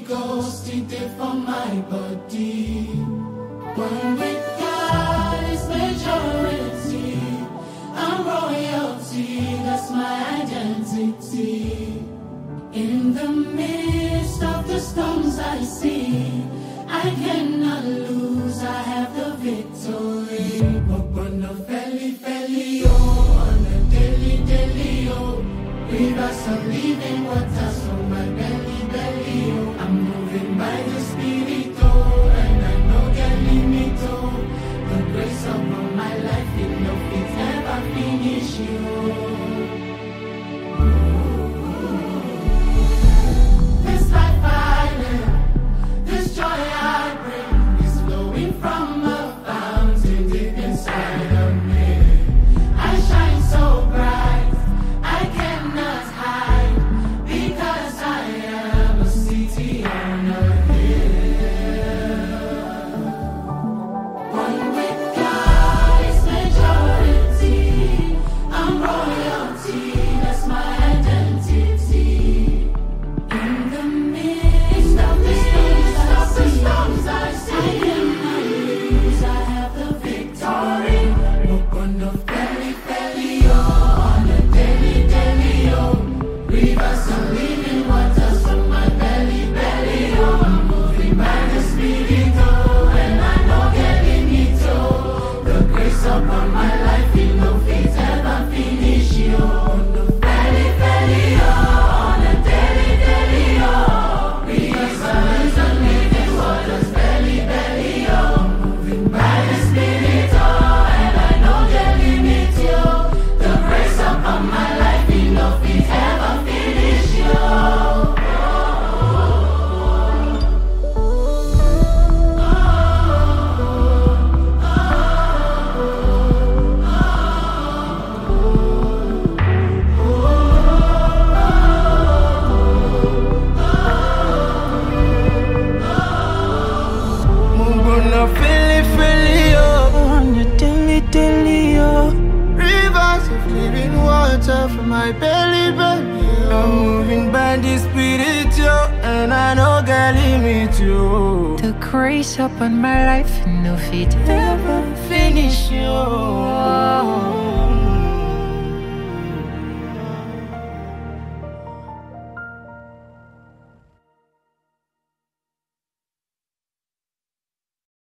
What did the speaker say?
Ghost, he did for my body. One with God is majority. I'm royalty, that's my identity. In the midst of the storms I see, I cannot lose, I have the victory. Mokono feli feli oh, on a daily daily oh. Rivers of living waters from my belly belly oh. I'm moving by the Spirit oh, and I know get limit oh. The grace upon my life, it no fit ever finish you. This life I live, this joy I bring is flowing from a fountain deep inside of me. I shine so bright, I cannot hide, because I am a city on a hill. One with God is majority. I'm royalty, that's my identity. In the midst of the storms I see, I cannot lose, I have the victory. Mokono feli feli oh, on a daily daily oh. Rivers of living waters from my belly belly oh. I'm moving by the Spirit oh, and I know getting it oh. The grace upon my life, it no fit ever finish you. Mokono feli feli oh, on a daily daily oh. Rivers of living waters belly belly oh. I'm moving by the Spirit oh, and I know getting it oh. The grace upon my life, it no fit ever finish you. Mungona fili oh, on your daily oh. Rivers of living water from my belly belly oh. I'm moving by the Spirit yo, and I know God limit you. The grace upon my life, no fit ever finish you.